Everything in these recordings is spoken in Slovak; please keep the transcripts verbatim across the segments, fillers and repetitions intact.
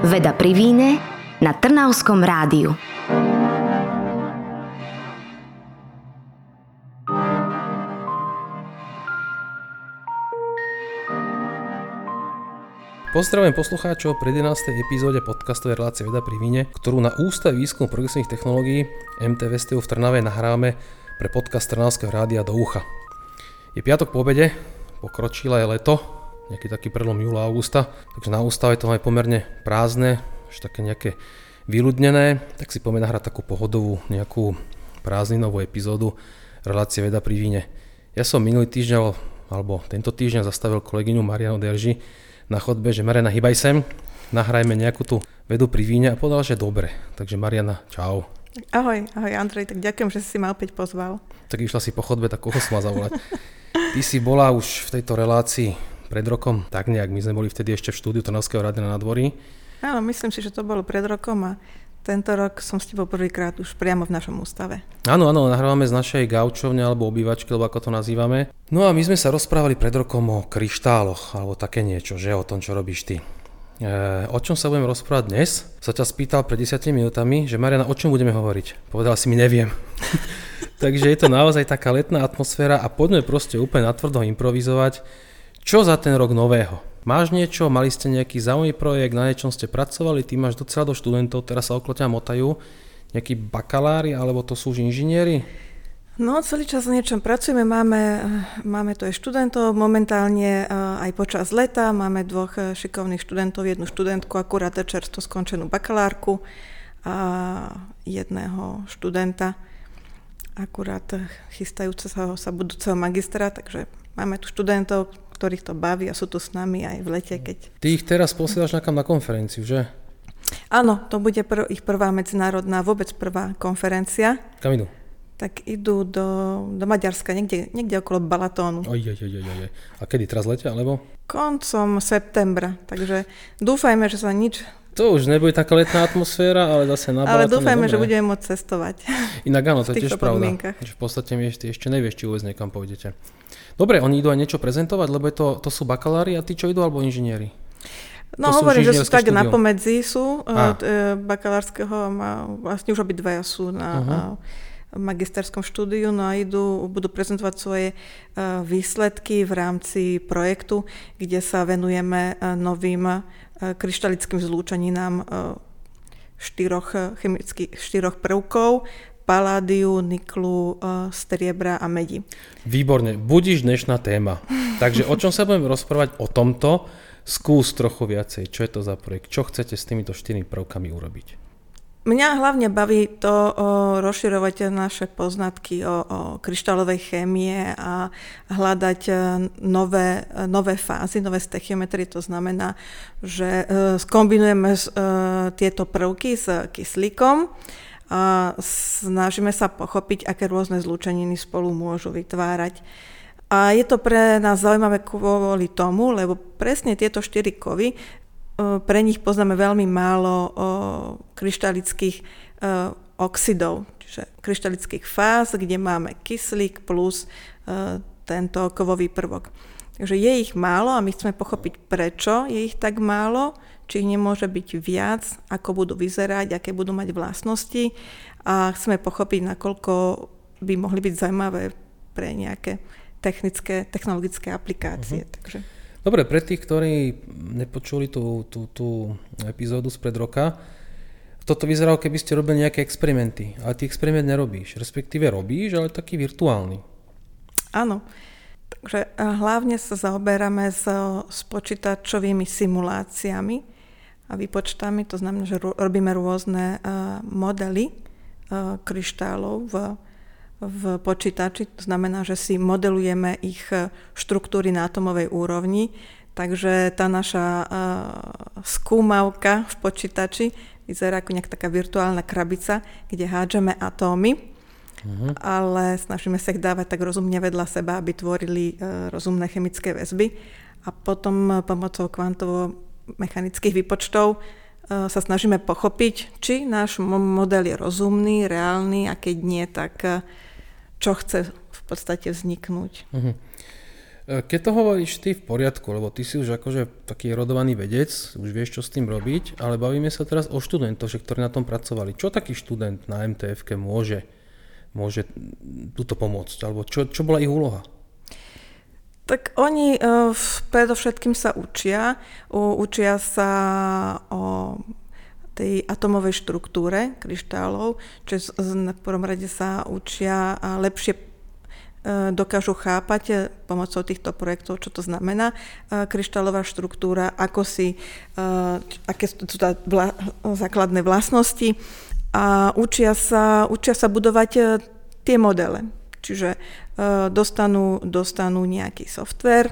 Veda pri víne na Trnavskom rádiu. Pozdravujem poslucháčov pri jedenástej epizóde podcastovej relácie Veda pri víne, ktorú na Ústave výskumu progresívnych technológií em té vé es té ú v Trnave nahrávame pre podcast Trnavského rádia do ucha. Je piatok po obede, pokročilé je leto, nejaký taký prelom júla a augusta, takže na Ústave to máme pomerne prázdne, až také nejaké vyľudnené, tak si poďme nahrať takú pohodovú nejakú prázdninovú epizódu relácie Veda pri víne. Ja som minulý týždeň, alebo tento týždeň zastavil kolegyňu Marianu Derži na chodbe, že Mariana, hýbaj sem, nahrajme nejakú tú vedu pri víne a povedal, že dobre. Takže Mariana, čau. Ahoj, ahoj Andrej, tak ďakujem, že si ma opäť pozval. Tak išla si po chodbe, tak koho som ma zavolať. Ty si bola už v tejto relácii pred rokom, tak nejak, my sme boli vtedy ešte v štúdiu Trnavského rádia na Nádvorí. Áno, myslím si, že to bolo pred rokom a tento rok som s tebou prvýkrát už priamo v našom ústave. Áno, áno, nahrávame z našej gaučovne alebo obývačky, alebo ako to nazývame. No a my sme sa rozprávali pred rokom o kryštáloch, alebo také niečo, že o tom, čo robíš ty. E, o čom sa budeme rozprávať dnes? Sa ťa spýtal pred desiatimi minútami, že Mariana, o čom budeme hovoriť? Povedala si mi, neviem. Takže je to naozaj taká letná atmosféra a poďme proste úplne natvrdo improvizovať. Čo za ten rok nového? Máš niečo, mali ste nejaký zaujímavý projekt, na niečom ste pracovali, ty máš docela do študentov, teraz sa okolo ťa motajú, nejakí bakalári, alebo to sú už inžinieri? No, celý čas na niečom pracujeme, máme, máme tu aj študentov, momentálne aj počas leta, máme dvoch šikovných študentov, jednu študentku, akurát čerstvo skončenú bakalárku a jedného študenta, akurát chystajúceho sa budúceho magistra, takže máme tu študentov, ktorých to baví a sú tu s nami aj v lete. Keď... Ty ich teraz posielaš nakam na konferenciu, že? Áno, to bude prv, ich prvá medzinárodná, vôbec prvá konferencia. Kam idú? Tak idú do, do Maďarska, niekde, niekde okolo Balatónu. Oj, oj, oj, oj. A kedy, teraz letia, alebo? Koncom septembra, takže dúfajme, že sa nič... To už nebude taká letná atmosféra, ale zase na Balatóne. Ale dúfajme, že budeme môcť cestovať. Inak áno, to je tiež pravda. Že v podstate ty ešte nevieš, či vôbec niekam pôjdete. Dobre, oni idú aj niečo prezentovať, lebo je to, to sú bakalári a tí, čo idú, alebo inžinieri? No to hovorím, že sú tak štúdium. napomedzi sú od bakalárskeho, vlastne už obi dvaja sú na uh-huh. magisterskom štúdiu, no a idú, budú prezentovať svoje výsledky v rámci projektu, kde sa venujeme novým kryštalickým zlúčeninám štyroch chemických, štyroch prvkov, paládiu, niklu, striebra a medi. Výborne, budíš dnešná téma. Takže o čom sa budeme rozprávať o tomto? Skús trochu viacej, čo je to za projekt, čo chcete s týmito štyrmi prvkami urobiť? Mňa hlavne baví to o, rozširovať naše poznatky o, o kryštálovej chémie a hľadať nové, nové fázy, nové stechiometrie. To znamená, že e, skombinujeme e, tieto prvky s kyslíkom a snažíme sa pochopiť, aké rôzne zlúčeniny spolu môžu vytvárať. A je to pre nás zaujímavé kvôli tomu, lebo presne tieto štyri kovy, pre nich poznáme veľmi málo kryštalických oxidov, čiže kryštalických fáz, kde máme kyslík plus tento kovový prvok. Takže je ich málo a my chceme pochopiť, prečo je ich tak málo, či ich nemôže byť viac, ako budú vyzerať, aké budú mať vlastnosti a chceme pochopiť, nakoľko by mohli byť zaujímavé pre nejaké technické, technologické aplikácie. Uh-huh. Takže... Dobre, pre tých, ktorí nepočuli tú, tú, tú epizódu spred roka, toto vyzeralo, keby ste robili nejaké experimenty, ale ty experiment nerobíš, respektíve robíš, ale taký virtuálny. Áno. Takže hlavne sa zaoberáme s, s počítačovými simuláciami a výpočtami, to znamená, že robíme rôzne uh, modely uh, kryštálov v, v počítači, to znamená, že si modelujeme ich štruktúry na atomovej úrovni, takže tá naša uh, skúmavka v počítači vyzerá ako nejaká taká virtuálna krabica, kde hádžeme atómy, Uh-huh. ale snažíme sa ich dávať tak rozumne vedľa seba, aby tvorili e, rozumné chemické väzby a potom pomocou kvantovo-mechanických výpočtov e, sa snažíme pochopiť, či náš model je rozumný, reálny a keď nie, tak e, čo chce v podstate vzniknúť. Uh-huh. Keď to hovoríš ty v poriadku, lebo ty si už akože taký rodovaný vedec, už vieš, čo s tým robiť, ale bavíme sa teraz o študentoch, ktorí na tom pracovali. Čo taký študent na em té efke môže, môže túto pomôcť? Alebo čo, čo bola ich úloha? Tak oni uh, predovšetkým sa učia. Uh, učia sa o tej atomovej štruktúre kryštálov, čiže v prvom rade sa učia a lepšie uh, dokážu chápať uh, pomocou týchto projektov, čo to znamená uh, kryštálová štruktúra, ako si, uh, aké sú tá vla, základné vlastnosti a učia sa, učia sa budovať uh, tie modele. Čiže uh, dostanú, dostanú nejaký software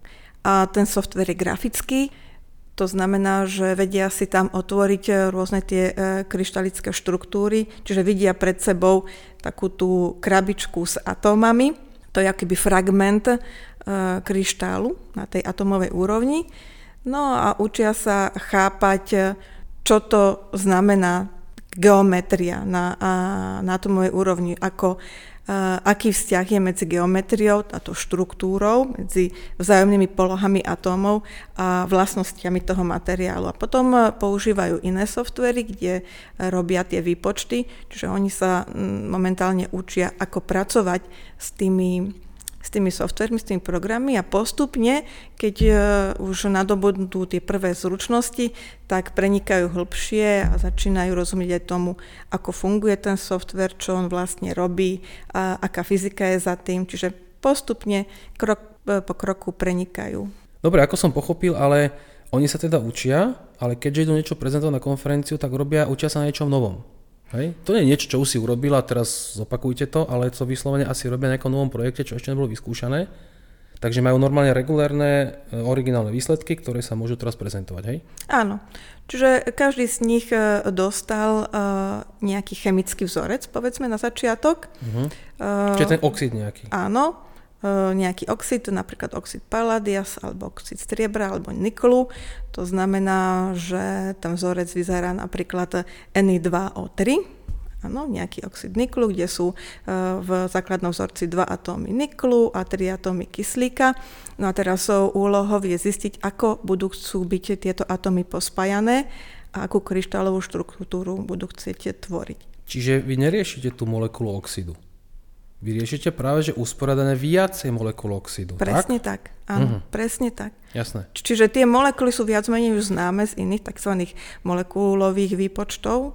a ten software je grafický. To znamená, že vedia si tam otvoriť rôzne tie uh, kryštalické štruktúry, čiže vidia pred sebou takú tú krabičku s atómami. To je akoby fragment uh, kryštálu na tej atomovej úrovni. No a učia sa chápať, čo to znamená geometria na, na atomovej úrovni, ako Uh, aký vzťah je medzi geometriou, táto štruktúrou, medzi vzájomnými polohami atómov a vlastnostiami toho materiálu. A potom uh, používajú iné softvery, kde uh, robia tie výpočty, čiže oni sa um, momentálne učia, ako pracovať s tými, s tými softvermi, s tými programy a postupne, keď uh, už nadobudnú tie prvé zručnosti, tak prenikajú hlbšie a začínajú rozumieť aj tomu, ako funguje ten software, čo on vlastne robí, a aká fyzika je za tým. Čiže postupne, krok po kroku prenikajú. Dobre, ako som pochopil, ale oni sa teda učia, ale keďže idú niečo prezentovať na konferenciu, tak robia, učia sa na niečom novom. Hej? To nie je niečo, čo už si urobila, teraz zopakujte to, ale to vyslovene asi robia na nejakom novom projekte, čo ešte nebolo vyskúšané. Takže majú normálne regulérne, originálne výsledky, ktoré sa môžu teraz prezentovať, hej? Áno. Čiže každý z nich dostal uh, nejaký chemický vzorec, povedzme na začiatok. Uh-huh. Uh, Čiže ten oxid nejaký. Áno. Uh, nejaký oxid, napríklad oxid palladia, alebo oxid striebra, alebo niklu. To znamená, že ten vzorec vyzerá napríklad en í dva ó tri. Áno, nejaký oxid niklu, kde sú uh, v základnom vzorci dva atómy niklu a tri atómy kyslíka. No a teraz úlohou je zistiť, ako budú chcú byť tieto atómy pospájané a akú kryštálovú štruktúru budú chcieť tvoriť. Čiže vy neriešite tú molekulu oxidu. Vy riešite práve, že usporiadané viacej molekúl oxidu. Presne tak, tak áno, uh-huh. presne tak. Jasné. Čiže tie molekuly sú viac menej už známe z iných tzv. Molekulových výpočtov,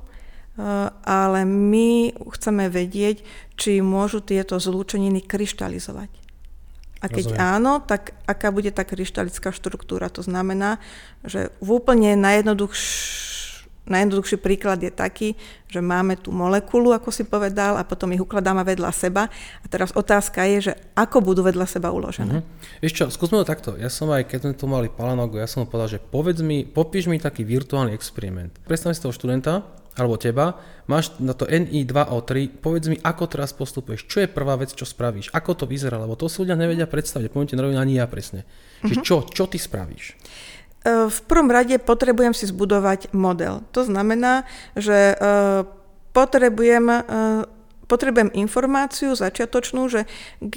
ale my chceme vedieť, či môžu tieto zlúčeniny kryštalizovať. A keď Rozumiem. áno, tak aká bude tá kryštalická štruktúra? To znamená, že v úplne najjednoduchš... najjednoduchší príklad je taký, že máme tú molekulu, ako si povedal, a potom ich ukladáme vedľa seba. A teraz otázka je, že ako budú vedľa seba uložené. Uh-huh. Vieš čo, skúsme to takto. Ja som aj, keď sme tu mali Palanogu, ja som mu povedal, že povedz mi, popíš mi taký virtuálny experiment. Predstav si toho študenta, alebo teba, máš na to en í dva ó tri, povedz mi, ako teraz postupuješ, čo je prvá vec, čo spravíš, ako to vyzerá, lebo to si ľudia nevedia predstaviť, poviem ti narovne ani ja presne. Čiže uh-huh. čo, čo ty spravíš? V prvom rade potrebujem si zbudovať model. To znamená, že potrebujem, potrebujem informáciu začiatočnú, že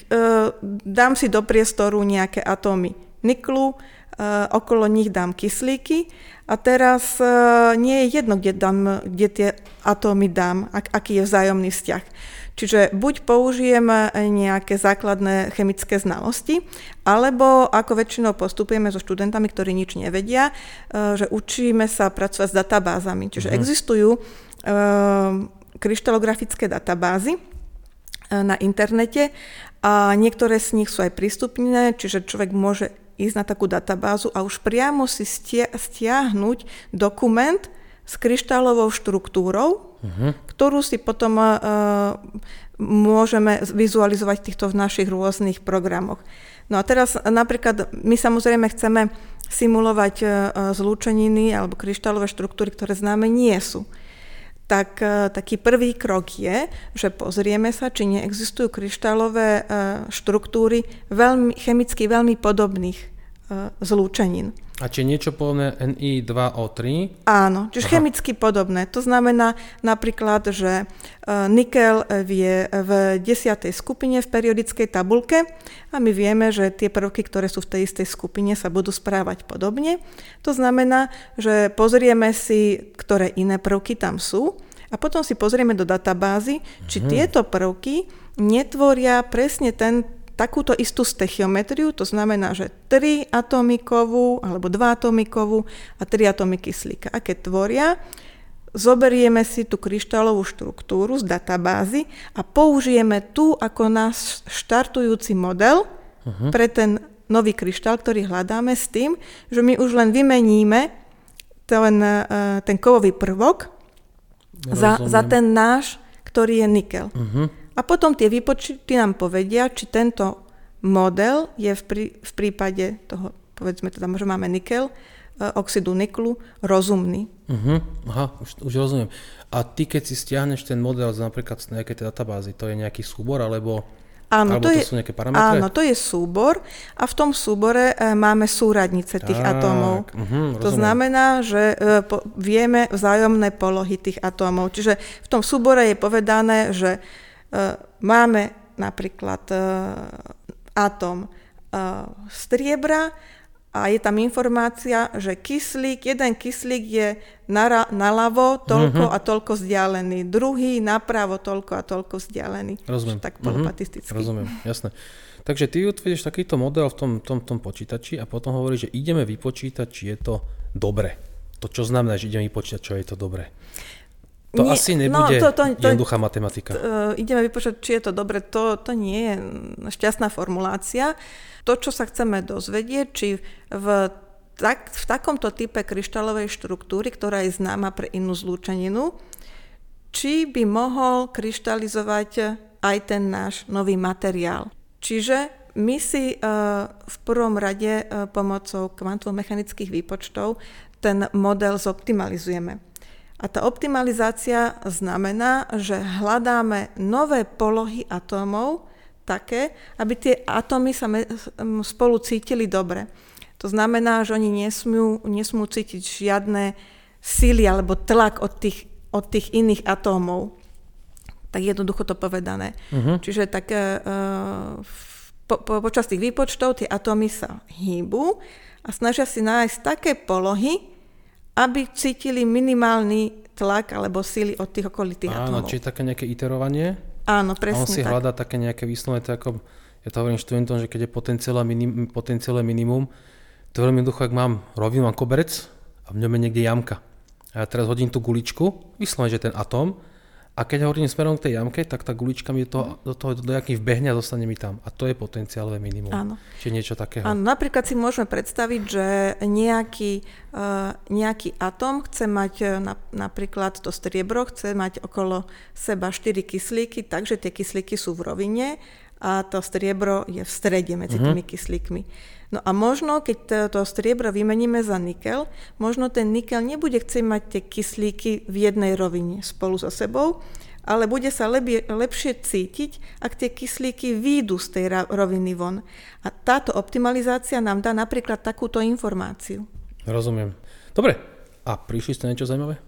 dám si do priestoru nejaké atómy niklu, okolo nich dám kyslíky a teraz nie je jedno, kde, dám, kde tie atómy dám, aký je vzájomný vzťah. Čiže buď použijem nejaké základné chemické znalosti, alebo ako väčšinou postupujeme so študentami, ktorí nič nevedia, že učíme sa pracovať s databázami. Čiže uh-huh. existujú uh, kryštalografické databázy uh, na internete a niektoré z nich sú aj prístupné, čiže človek môže ísť na takú databázu a už priamo si stia- stiahnuť dokument s kryštálovou štruktúrou, uh-huh. ktorú si potom uh, môžeme vizualizovať v týchto v našich rôznych programoch. No a teraz napríklad my samozrejme chceme simulovať uh, zlúčeniny alebo kryštálové štruktúry, ktoré známe nie sú. Tak uh, taký prvý krok je, že pozrieme sa, či neexistujú kryštálové uh, štruktúry veľmi, chemicky veľmi podobných uh, zlúčenín. A či niečo podobné en í dva ó tri? Áno, čiže Aha. chemicky podobné. To znamená napríklad, že nikel je v desiatej skupine v periodickej tabuľke a my vieme, že tie prvky, ktoré sú v tej istej skupine, sa budú správať podobne. To znamená, že pozrieme si, ktoré iné prvky tam sú a potom si pozrieme do databázy, či hmm. tieto prvky netvoria presne ten takúto istú stechiometriu, to znamená, že tri atomikovú alebo dva atomikovú a tri atomy kyslíka. A keď tvoria, zoberieme si tú kryštálovú štruktúru z databázy a použijeme tu ako náš štartujúci model uh-huh. pre ten nový kryštál, ktorý hľadáme s tým, že my už len vymeníme ten, ten kovový prvok za, za ten náš, ktorý je nikel. Uh-huh. A potom tie výpočty nám povedia, či tento model je v, prí, v prípade toho, povedzme teda, že máme nikel, oxidu niklu, rozumný. Uh-huh. Aha, už, už rozumiem. A ty, keď si stiahneš ten model z napríklad z nejakej databázy, to je nejaký súbor, alebo, áno, alebo to, to je, sú nejaké parametre? Áno, to je súbor a v tom súbore e, máme súradnice tých tak, atómov. Uh-huh, to znamená, že e, po, vieme vzájomné polohy tých atómov. Čiže v tom súbore je povedané, že Uh, máme napríklad uh, atóm uh, striebra a je tam informácia, že kyslík, jeden kyslík je nara, naľavo toľko uh-huh. a toľko vzdialený, druhý napravo toľko a toľko vzdialený. Rozumiem. Tak polopatisticky. Uh-huh. Rozumiem, jasné. Takže ty utvedieš takýto model v tom, tom, tom počítači a potom hovoríš, že ideme vypočítať, či je to dobre. To čo znamená, že ideme vypočítať, čo je to dobre? To nie, asi nebude no, to, to, to, jednoduchá matematika. To, uh, ideme vypočítať, či je to dobre. To, to nie je šťastná formulácia. To, čo sa chceme dozvedieť, či v, tak, v takomto type kryštálovej štruktúry, ktorá je známa pre inú zlúčeninu, či by mohol kryštalizovať aj ten náš nový materiál. Čiže my si uh, v prvom rade uh, pomocou kvantovo-mechanických výpočtov ten model zoptimalizujeme. A tá optimalizácia znamená, že hľadáme nové polohy atómov také, aby tie atómy sa me, spolu cítili dobre. To znamená, že oni nesmú, nesmú cítiť žiadne síly alebo tlak od tých, od tých iných atómov. Tak jednoducho to povedané. Uh-huh. Čiže tak, uh, po, po, počas tých výpočtov tie atómy sa hýbu a snažia si nájsť také polohy, aby cítili minimálny tlak alebo síly od tých okolitých atómov. Áno, či také nejaké iterovanie. Áno, presne tak. A on si tak hľadá také nejaké výslovné, ako ja to hovorím študentom, že keď je potenciálne minim, minimum, to veľmi jednoducho, ak mám, robím mám koberec a v ňom je niekde jamka. A ja teraz hodím tú guličku, vyslovene, že ten atóm, a keď hodím smerom k tej jamke, tak tá gulička mi to, do toho do nejakým vbehne a zostane mi tam. A to je potenciálne minimum. Áno. Čiže niečo takého. Áno, napríklad si môžeme predstaviť, že nejaký, uh, nejaký atóm chce mať na, napríklad to striebro, chce mať okolo seba štyri kyslíky, takže tie kyslíky sú v rovine a to striebro je v strede medzi uh-huh. tými kyslíkmi. No a možno, keď to striebro vymeníme za nikel, možno ten nikel nebude chcieť mať tie kyslíky v jednej rovine spolu so sebou, ale bude sa lebie, lepšie cítiť, ak tie kyslíky výjdu z tej roviny von. A táto optimalizácia nám dá napríklad takúto informáciu. Rozumiem. Dobre, a prišli ste niečo zaujímavé?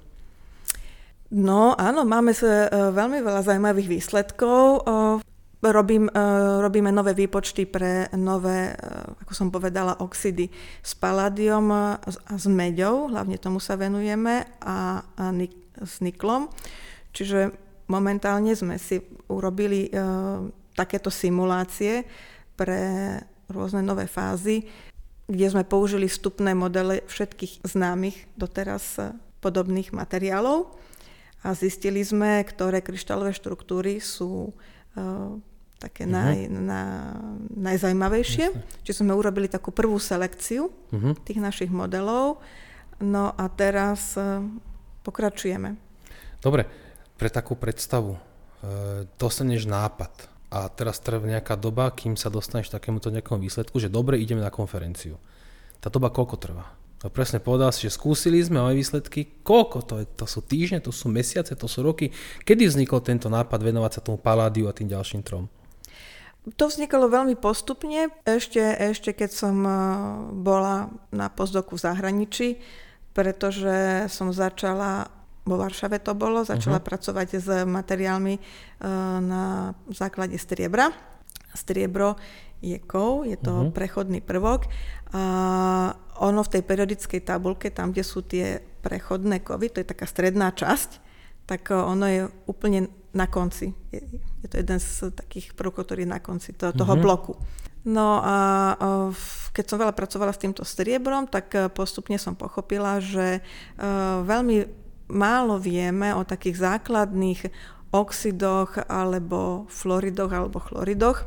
No áno, máme sa veľmi veľa zaujímavých výsledkov. Robím, robíme nové výpočty pre nové, ako som povedala, oxidy s paládiom a s meďou, hlavne tomu sa venujeme, a, a nik, s niklom. Čiže momentálne sme si urobili uh, takéto simulácie pre rôzne nové fázy, kde sme použili vstupné modely všetkých známych doteraz podobných materiálov a zistili sme, ktoré kryštálové štruktúry sú uh, také uh-huh. naj, na, najzajímavejšie. Jasne. Čiže sme urobili takú prvú selekciu uh-huh. tých našich modelov. No a teraz uh, pokračujeme. Dobre, pre takú predstavu. E, dostaneš nápad a teraz trvá nejaká doba, kým sa dostaneš k takémuto nejakom výsledku, že dobre, ideme na konferenciu. Tá doba koľko trvá? No presne povedal si, že skúsili sme, máme výsledky. Koľko to je? To sú týždne, to sú mesiace, to sú roky. Kedy vznikol tento nápad venovať sa tomu paládiu a tým ďalším trom? To vznikalo veľmi postupne, ešte, ešte keď som bola na postdoku v zahraničí, pretože som začala, vo Varšave to bolo, začala uh-huh. pracovať s materiálmi na základe striebra. Striebro je kov, je to uh-huh. prechodný prvok a ono v tej periodickej tabuľke, tam, kde sú tie prechodné kovy, to je taká stredná časť, tak ono je úplne na konci. Je, je to jeden z takých prvkov, ktorý je na konci to, toho uh-huh. bloku. No a keď som veľa pracovala s týmto striebrom, tak postupne som pochopila, že veľmi málo vieme o takých základných oxidoch alebo fluoridoch alebo chloridoch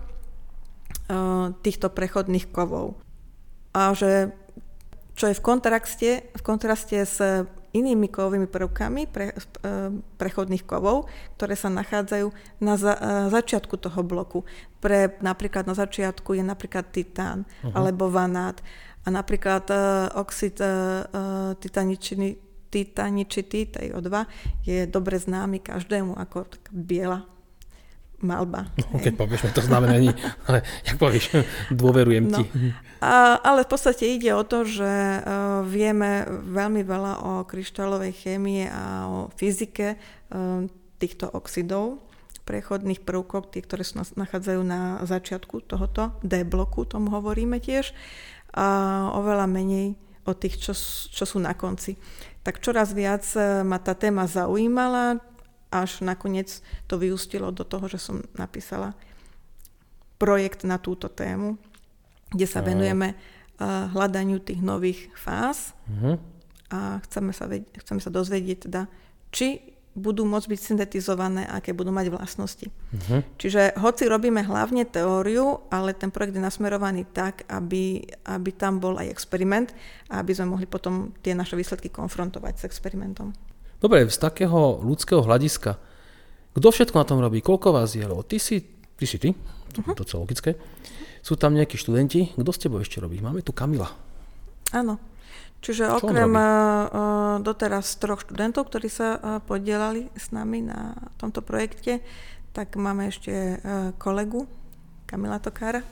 týchto prechodných kovov. A že čo je v kontraste, v kontraste s inými kovovými prvkami pre, prechodných kovov, ktoré sa nachádzajú na za, začiatku toho bloku. Pre, napríklad na začiatku je napríklad titán uh-huh. alebo vanát a napríklad uh, oxid uh, titaničiny, titaničitý, T I O dva, je dobre známy každému ako taká biela malba. No, keď povieš, to znamená, ale jak povieš, dôverujem ti. No. A, ale v podstate ide o to, že uh, vieme veľmi veľa o kryštálovej chémii a o fyzike uh, týchto oxidov, prechodných prvkov, tie, ktoré sa nachádzajú na začiatku tohoto D bloku, tomu hovoríme tiež, a oveľa menej o tých, čo, čo sú na konci. Tak čoraz viac ma tá téma zaujímala, až nakoniec to vyústilo do toho, že som napísala projekt na túto tému, kde sa venujeme uh, hľadaniu tých nových fáz uh-huh. a chceme sa, ved- chceme sa dozvedieť teda, či budú môcť byť syntetizované, aké budú mať vlastnosti. Uh-huh. Čiže hoci robíme hlavne teóriu, ale ten projekt je nasmerovaný tak, aby, aby tam bol aj experiment a aby sme mohli potom tie naše výsledky konfrontovať s experimentom. Dobre, z takého ľudského hľadiska, kto všetko na tom robí? Koľko vás je? Ty si ty, si ty? Uh-huh. To je logické. Sú tam nejakí študenti? Kto s tebou ešte robí? Máme tu Kamila. Áno. Čiže Čo okrem uh, doteraz troch študentov, ktorí sa uh, podielali s nami na tomto projekte, tak máme ešte uh, kolegu Kamila Tokára.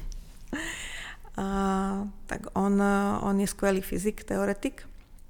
a, tak on, uh, on je skvelý fyzik, teoretik.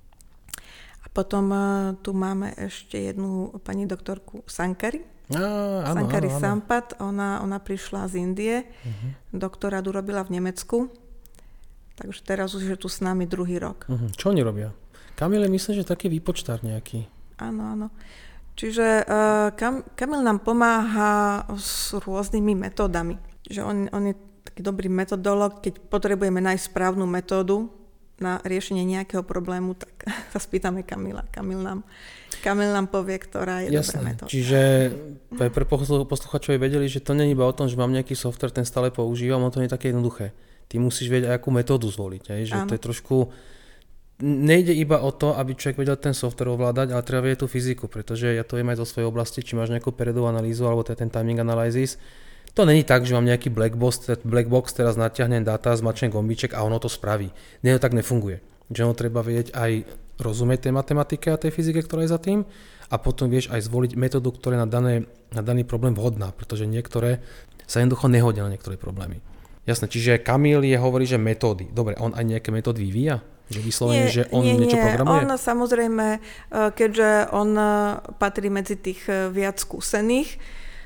Potom uh, tu máme ešte jednu pani doktorku Sankari. Á, áno, Sankari áno, áno. Sampat. Ona, ona prišla z Indie. Uh-huh. Doktorátu robila v Nemecku. Takže teraz už je tu s nami druhý rok. Uh-huh. Čo oni robia? Kamil je myslím, že taký výpočtár nejaký. Áno, áno. Čiže uh, Kam, Kamil nám pomáha s rôznymi metódami. Že on, on je taký dobrý metodológ. Keď potrebujeme nájsť správnu metódu na riešenie nejakého problému, tak sa spýtame Kamila. Kamil nám, Kamil nám povie, ktorá je Jasné. dobrá metóda. Čiže pre posluchačovi vedeli, že to nie je iba o tom, že mám nejaký software, ten stále používam, on to nie je také jednoduché. Ty musíš vedieť, akú metódu zvoliť. Aj? Že to je trošku... Nejde iba o to, aby človek vedel ten software ovládať, ale treba vedieť tú fyziku, pretože ja to viem aj zo svojej oblasti, či máš nejakú periodovú analýzu, alebo teda ten timing analysis. To není tak, že mám nejaký black box, black box, teraz natiahnem dáta, zmačnem gombíček a ono to spraví. Nie, to tak nefunguje. Že ono treba vedieť aj rozumieť tej matematike a tej fyzike, ktorá je za tým, a potom vieš aj zvoliť metódu, ktorá je na, dané, na daný problém vhodná, pretože niektoré sa jednoducho nehodia na niektoré problémy. Jasné, čiže Kamil je hovorí, že metódy. Dobre, on aj nejaké metódy vyvíja? Že vyslovene, nie, že on nie, niečo nie. programuje? On samozrejme, keďže on patrí medzi tých viac skúsených,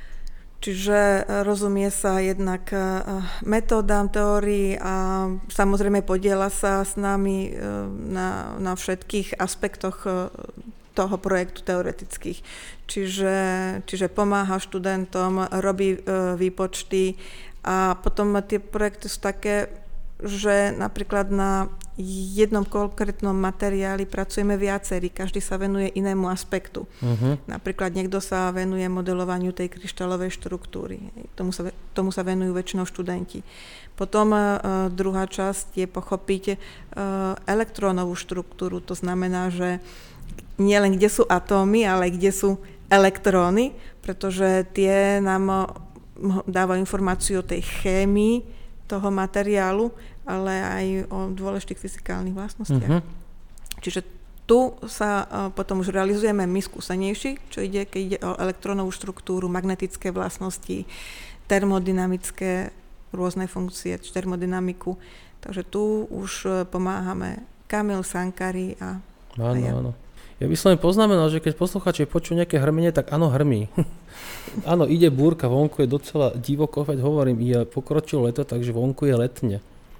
čiže rozumie sa jednak metódám, teórií a samozrejme podieľa sa s nami na, na všetkých aspektoch toho projektu teoretických. Čiže, čiže pomáha študentom, robí výpočty a potom tie projekty sú také, že napríklad na jednom konkrétnom materiáli pracujeme viacerí, každý sa venuje inému aspektu. Uh-huh. Napríklad niekto sa venuje modelovaniu tej kryštálovej štruktúry. Tomu sa, tomu sa venujú väčšinou študenti. Potom uh, druhá časť je pochopiť uh, elektrónovú štruktúru. To znamená, že nie len kde sú atómy, ale kde sú elektróny, pretože tie nám dávajú informáciu o tej chémii toho materiálu, ale aj o dôležitých fyzikálnych vlastnostiach. Uh-huh. Čiže tu sa uh, potom už realizujeme my skúsenejší, čo ide, keď ide o elektrónovú štruktúru, magnetické vlastnosti, termodynamické rôzne funkcie, termodynamiku. Takže tu už pomáhame Kamil, Sankari a, áno, a ja. Áno. Ja by som len poznamenal, že keď poslucháči počujú nejaké hrmenie, tak áno, hrmí. Áno, ide búrka, vonku je docela divoko, veď hovorím, je pokročilo leto, takže vonku je letne.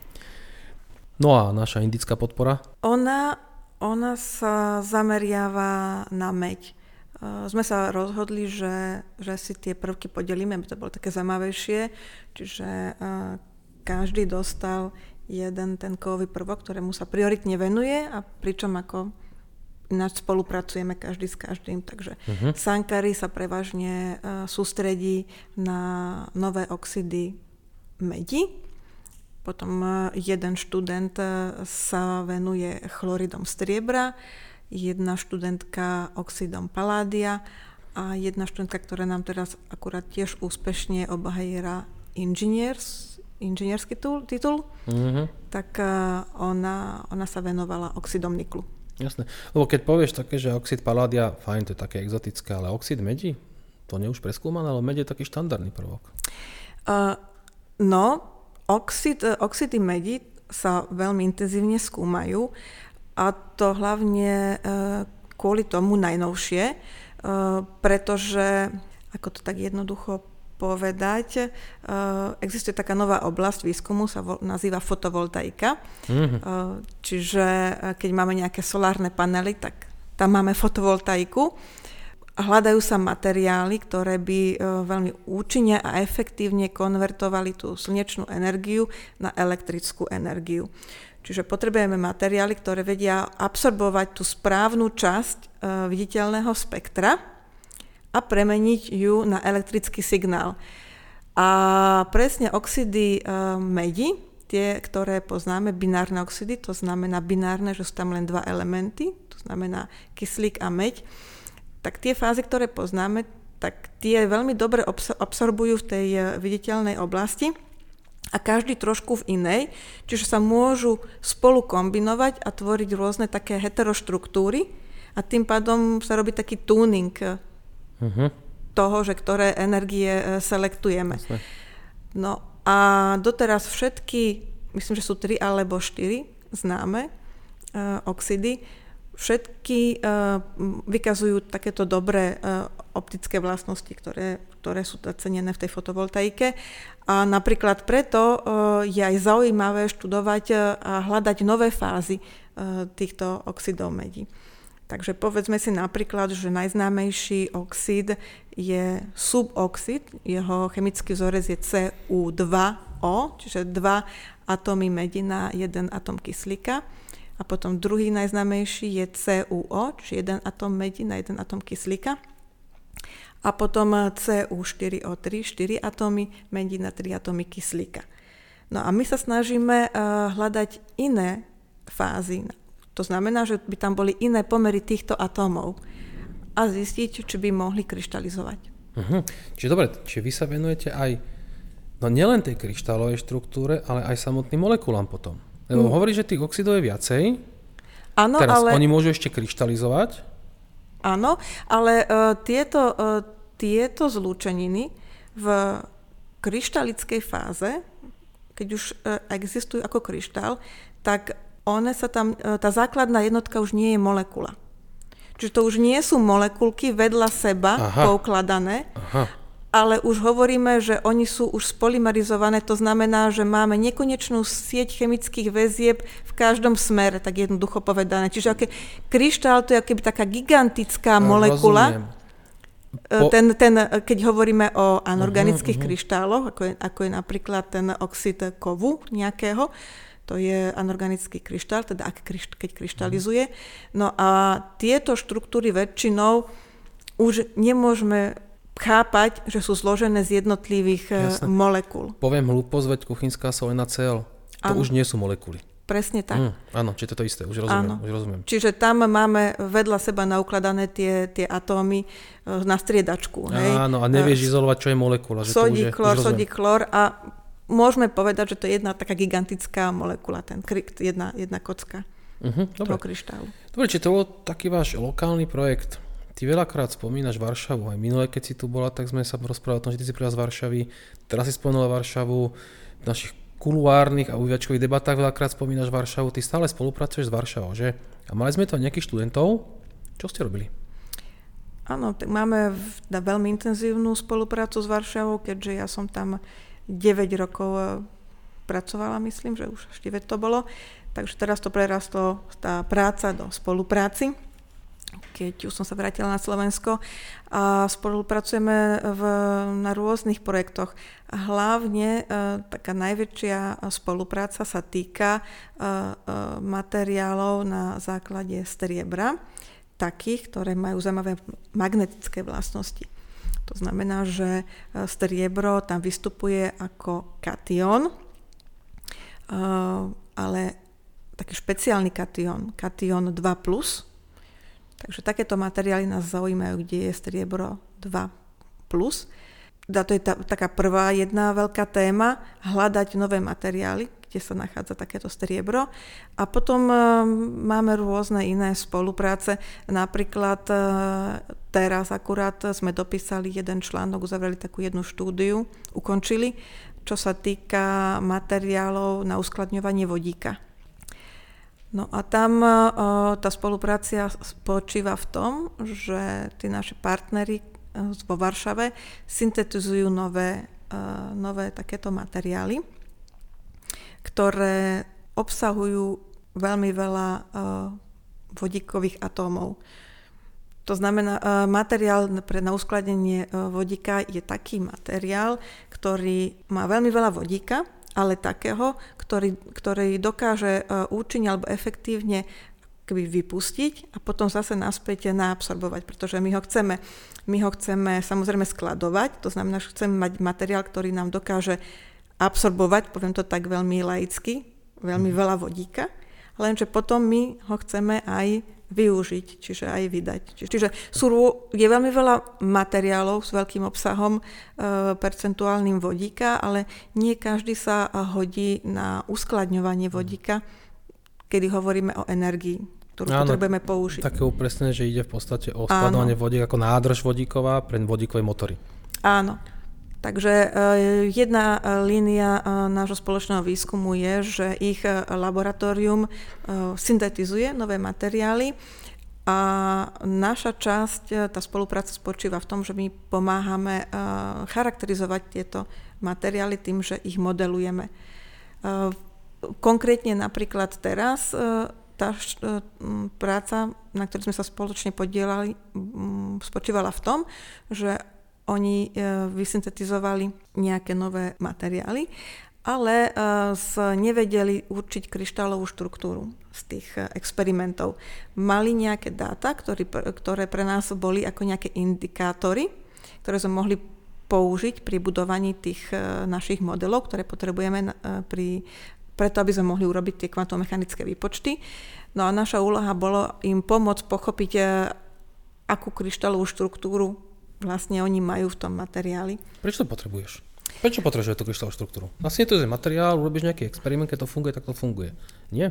No a naša indická podpora? Ona, ona sa zameriava na meď. Uh, sme sa rozhodli, že, že si tie prvky podelíme, aby to bolo také zaujímavejšie. Čiže uh, každý dostal jeden ten kovový prvok, ktorému sa prioritne venuje a pričom ako ináč spolupracujeme každý s každým. Takže uh-huh. Sankari sa prevažne uh, sústredí na nové oxidy medi. Potom uh, jeden študent uh, sa venuje chloridom striebra, jedna študentka oxidom paládia a jedna študentka, ktorá nám teraz akurát tiež úspešne obhajila inžiniers, inžinierský titul, uh-huh. tak uh, ona, ona sa venovala oxidom niklu. Jasné, lebo keď povieš také, že oxid paládia, fajn, to je také exotické, ale oxid medi, to nie je už preskúmané, ale med je taký štandardný prvok. Uh, no, oxid, oxidy medi sa veľmi intenzívne skúmajú a to hlavne uh, kvôli tomu najnovšie, uh, pretože, ako to tak jednoducho povedať, existuje taká nová oblasť výskumu, sa vo, nazýva fotovoltaika. Mm-hmm. Čiže keď máme nejaké solárne panely, tak tam máme fotovoltaiku. Hľadajú sa materiály, ktoré by veľmi účinne a efektívne konvertovali tú slnečnú energiu na elektrickú energiu. Čiže potrebujeme materiály, ktoré vedia absorbovať tú správnu časť viditeľného spektra a premeniť ju na elektrický signál. A presne oxidy e, medi, tie, ktoré poznáme, binárne oxidy, to znamená binárne, že sú tam len dva elementy, to znamená kyslík a meď, tak tie fázy, ktoré poznáme, tak tie veľmi dobre absorbujú v tej viditeľnej oblasti a každý trošku v inej, čiže sa môžu spolu kombinovať a tvoriť rôzne také heteroštruktúry a tým pádom sa robí taký tuning Uh-huh. toho, že ktoré energie selektujeme. Jasne. No a doteraz všetky, myslím, že sú tri alebo štyri známe uh, oxidy, všetky uh, vykazujú takéto dobré uh, optické vlastnosti, ktoré, ktoré sú cenené v tej fotovoltaike. A napríklad preto uh, je aj zaujímavé študovať uh, a hľadať nové fázy uh, týchto oxidov medí. Takže povedzme si napríklad, že najznámejší oxid je suboxid, jeho chemický vzorec je C U dva O, čiže dva atómy medi na jeden atóm kyslíka. A potom druhý najznámejší je C U O, čiže jeden atóm medi na jeden atóm kyslíka. A potom C U štyri O tri, štyri atómy medi na tri atómy kyslíka. No a my sa snažíme uh, hľadať iné fázy. To znamená, že by tam boli iné pomery týchto atómov a zistiť, či by mohli kryštalizovať. Uh-huh. Čiže dobre, čiže vy sa venujete aj, no nielen tej kryštálovej štruktúre, ale aj samotným molekulám potom. Lebo mm. hovorí, že tých oxidov je viacej. Áno, teraz ale... oni môžu ešte kryštalizovať. Áno, ale uh, tieto, uh, tieto zlúčeniny v kryštalickej fáze, keď už uh, existujú ako kryštál, tak one sa tam, tá základná jednotka už nie je molekula. Čiže to už nie sú molekulky vedľa seba Aha. poukladané, Aha. ale už hovoríme, že oni sú už spolymerizované, to znamená, že máme nekonečnú sieť chemických väzieb v každom smere, tak jednoducho povedané. Čiže aké kryštál, to je akoby taká gigantická molekula. Po... Ten, ten, keď hovoríme o anorganických uh-huh, uh-huh. kryštáloch, ako je, ako je napríklad ten oxid kovu nejakého, to je anorganický kryštál, teda ak kryšt, keď kryštalizuje. No a tieto štruktúry väčšinou už nemôžeme chápať, že sú zložené z jednotlivých Jasne. molekúl. Poviem hlúposť, veď kuchynská soľ en á cé el. To ano. Už nie sú molekuly. Presne tak. Mm, áno, čiže to je to isté, už rozumiem, už rozumiem. Čiže tam máme vedľa seba naukladané tie, tie atómy na striedačku. Hej? Áno, a nevieš uh, izolovať, čo je molekula. Sodík, chlor, sodík, chlor a môžeme povedať, že to je jedna taká gigantická molekula, ten krykt, jedna, jedna kocka uh-huh, toho kryštálu. Dobre, či to bol taký váš lokálny projekt, Ty veľakrát spomínaš Varšavu. Aj minule, keď si tu bola, tak sme sa rozprávali o tom, že ty si prišla z Varšavy. Teraz si spomínala Varšavu. V našich kuluárnych a uviačkových debatách veľakrát spomínaš Varšavu. Ty stále spolupracuješ s Varšavou, že? A mali sme tu nejakých študentov. Čo ste robili? Áno, tak máme veľmi intenzívnu spoluprácu s Varšavou, keďže ja som tam deväť rokov pracovala, myslím, že už deväť to bolo. Takže teraz to prerastlo, tá práca do spolupráci, keď už som sa vrátila na Slovensko. A spolupracujeme v, na rôznych projektoch. A hlavne e, taká najväčšia spolupráca sa týka e, e, materiálov na základe striebra, takých, ktoré majú zaujímavé magnetické vlastnosti. To znamená, že striebro tam vystupuje ako kation, e, ale taký špeciálny kation, kation dva plus. Takže takéto materiály nás zaujímajú, kde je striebro dva plus. A to je tá, taká prvá jedna veľká téma, hľadať nové materiály, kde sa nachádza takéto striebro. A potom e, máme rôzne iné spolupráce. Napríklad e, teraz akurát sme dopísali jeden článok, uzavreli takú jednu štúdiu, ukončili, čo sa týka materiálov na uskladňovanie vodíka. No a tam o, tá spolupráca spočíva v tom, že tí naši partneri vo Varšave syntetizujú nové, o, nové takéto materiály, ktoré obsahujú veľmi veľa o, vodíkových atómov. To znamená, o, materiál pre na uskladnenie vodíka je taký materiál, ktorý má veľmi veľa vodíka, ale takého, ktorý, ktorý dokáže uh, účinne alebo efektívne keby vypustiť a potom zase naspäť naabsorbovať, pretože my ho chceme, my ho chceme samozrejme skladovať, to znamená, že chceme mať materiál, ktorý nám dokáže absorbovať, poviem to tak veľmi laicky, veľmi veľa vodíka, lenže potom my ho chceme aj využiť, čiže aj vydať. Čiže sú, je veľmi veľa materiálov s veľkým obsahom e, percentuálnym vodíka, ale nie každý sa hodí na uskladňovanie vodíka, kedy hovoríme o energii, ktorú Áno, potrebujeme použiť. Také upresnené, že ide v podstate o skladovanie vodíka ako nádrž vodíková pre vodíkové motory. Áno. Takže jedna línia nášho spoločného výskumu je, že ich laboratórium syntetizuje nové materiály a naša časť, tá spolupráca spočíva v tom, že my pomáhame charakterizovať tieto materiály tým, že ich modelujeme. Konkrétne napríklad teraz tá práca, na ktorej sme sa spoločne podielali, spočívala v tom, že oni vysyntetizovali nejaké nové materiály, ale nevedeli určiť kryštálovú štruktúru z tých experimentov. Mali nejaké dáta, ktoré, ktoré pre nás boli ako nejaké indikátory, ktoré sme mohli použiť pri budovaní tých našich modelov, ktoré potrebujeme pri, preto, aby sme mohli urobiť tie kvantommechanické výpočty. No a naša úloha bolo im pomôcť pochopiť, akú kryštálovú štruktúru vlastne oni majú v tom materiáli. Prečo to potrebuješ? Prečo potrebuješ tú kryštálovú štruktúru? Vlastne to je materiál, urobíš nejaký experiment, keď to funguje, tak to funguje. Nie?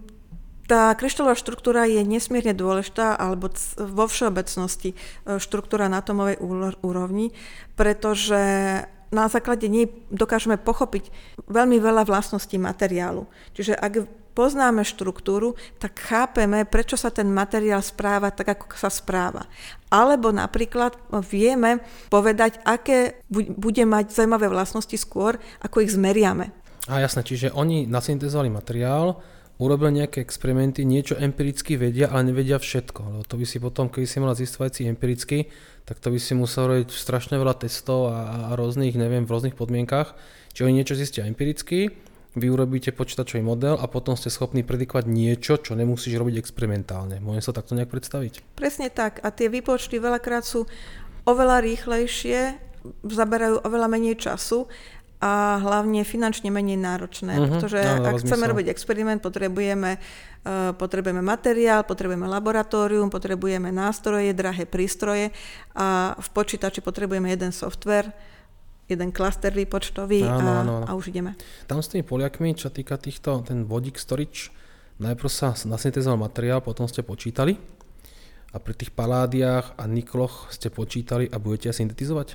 Tá kryštálová štruktúra je nesmierne dôležitá, alebo vo všeobecnosti štruktúra na atomovej úrovni, pretože na základe nej dokážeme pochopiť veľmi veľa vlastností materiálu. Čiže ak poznáme štruktúru, tak chápeme, prečo sa ten materiál správa tak, ako sa správa. Alebo napríklad vieme povedať, aké bude mať zaujímavé vlastnosti skôr, ako ich zmeriame. A jasné, čiže oni nasyntetizovali materiál, urobili nejaké experimenty, niečo empiricky vedia, ale nevedia všetko. Lebo to by si potom, keď si mala zistovať si empiricky, tak to by si musel robiť strašne veľa testov a, a rôznych, neviem, v rôznych podmienkach. Čiže oni niečo zistia empiricky, vy urobíte počítačový model a potom ste schopní predikovať niečo, čo nemusíš robiť experimentálne. Môžem sa takto nejak predstaviť? Presne tak. A tie výpočty veľakrát sú oveľa rýchlejšie, zaberajú oveľa menej času a hlavne finančne menej náročné. Uh-huh. Pretože no, ak chceme mysel. robiť experiment, potrebujeme, uh, potrebujeme materiál, potrebujeme laboratórium, potrebujeme nástroje, drahé prístroje a v počítači potrebujeme jeden software, jeden klaster výpočtový áno, a, áno, áno. a už ideme. Tam s tými Poliakmi, čo týka týchto, ten vodík storage, najprv sa nasynthetizoval materiál, potom ste počítali A pri tých paládiách a nikloch ste počítali a budete syntetizovať?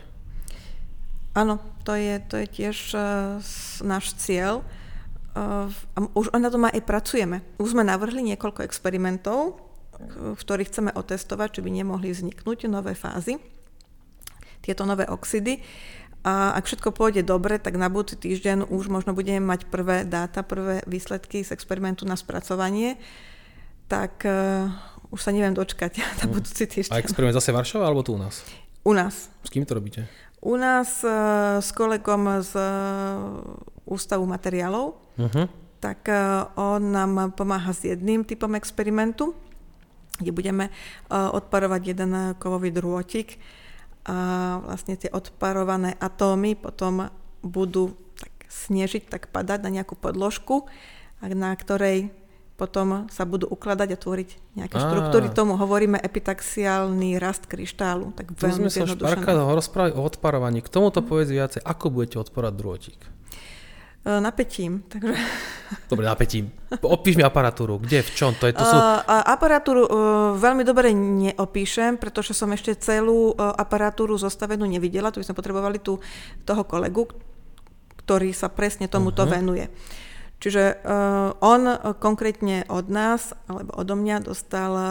Áno, to je, to je tiež uh, náš cieľ. Uh, už na tom aj pracujeme. Už sme navrhli niekoľko experimentov, v ktorých chceme otestovať, či by nemohli vzniknúť nové fázy, tieto nové oxidy. A ak všetko pôjde dobre, tak na budúci týždeň už možno budeme mať prvé dáta, prvé výsledky z experimentu na spracovanie. Tak uh, už sa neviem dočkať na budúci týždeň. A experiment zase Varšava alebo tu u nás? U nás. S kým to robíte? U nás uh, s kolegom z uh, Ústavu materiálov. Uh-huh. Tak uh, on nám pomáha s jedným typom experimentu, kde budeme uh, odparovať jeden kovový drôtik a vlastne tie odparované atómy potom budú tak snežiť, tak padať na nejakú podložku, na ktorej potom sa budú ukladať a tvoriť nejaké Á. štruktúry. Tomu hovoríme epitaxiálny rast kryštálu. Tak tu sme sa šparka rozprávali o odparovaní. K tomuto povedz viacej, ako budete odparovať drôtik? Napätím. Takže... Dobre, napätím. Opíš mi aparatúru. Kde, v čom? To je, to sú... uh, aparatúru uh, veľmi dobre neopíšem, pretože som ešte celú uh, aparatúru zostavenú nevidela. Tu by sme potrebovali tu, toho kolegu, ktorý sa presne tomuto uh-huh. venuje. Čiže uh, on uh, konkrétne od nás, alebo odo mňa dostal uh,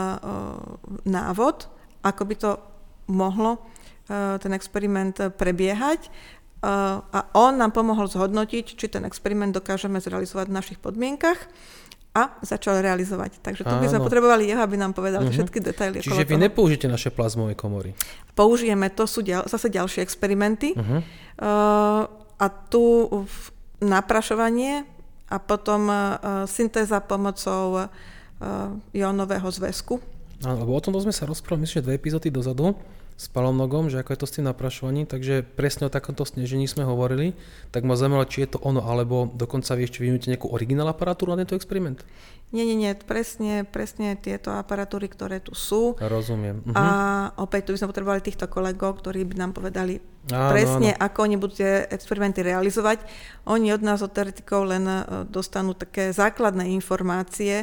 návod, ako by to mohlo uh, ten experiment prebiehať. Uh, a on nám pomohol zhodnotiť, či ten experiment dokážeme zrealizovať v našich podmienkach a začal realizovať. Takže tu by sme Áno. potrebovali jeho, aby nám povedal uh-huh. všetky detaily. Čiže vy toho. nepoužijete naše plazmové komory? Použijeme, to sú ďal, zase ďalšie experimenty. Uh-huh. Uh, a tu naprašovanie a potom uh, syntéza pomocou uh, jónového zväzku. Áno, lebo o tomto sme sa rozprávali, myslím, že dve epizódy dozadu s Palomnogom, že ako je to s tým naprašovaním, takže presne o takomto snežení sme hovorili, tak ma zaujímalo, či je to ono, alebo dokonca vieš, či vyvinúte nejakú originál aparatúru na tento experiment? Nie, nie, nie, presne, presne tieto aparatúry, ktoré tu sú. Rozumiem. Uh-huh. A opäť tu by sme potrebovali týchto kolegov, ktorí by nám povedali áno, presne, áno. ako oni budú tie experimenty realizovať. Oni od nás, od teoretikov, len dostanú také základné informácie,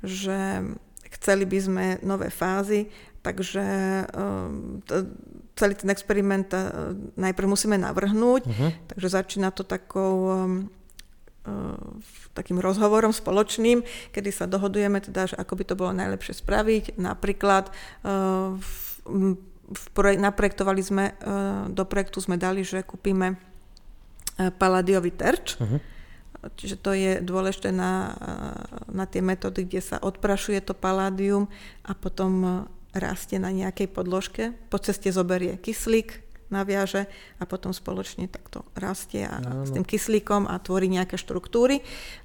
že chceli by sme nové fázy, takže um, t- celý ten experiment uh, najprv musíme navrhnúť, uh-huh. takže začína to takou, um, uh, takým rozhovorom spoločným, kedy sa dohodujeme teda, že ako by to bolo najlepšie spraviť. Napríklad uh, v, v projek- naprojektovali sme, uh, do projektu sme dali, že kúpime uh, paládiový terč, uh-huh. čiže to je dôležité na, na tie metódy, kde sa odprašuje to paládium a potom rastie na nejakej podložke. Po ceste zoberie kyslík, naviaže a potom spoločne takto rastie a, s tým kyslíkom a tvorí nejaké štruktúry.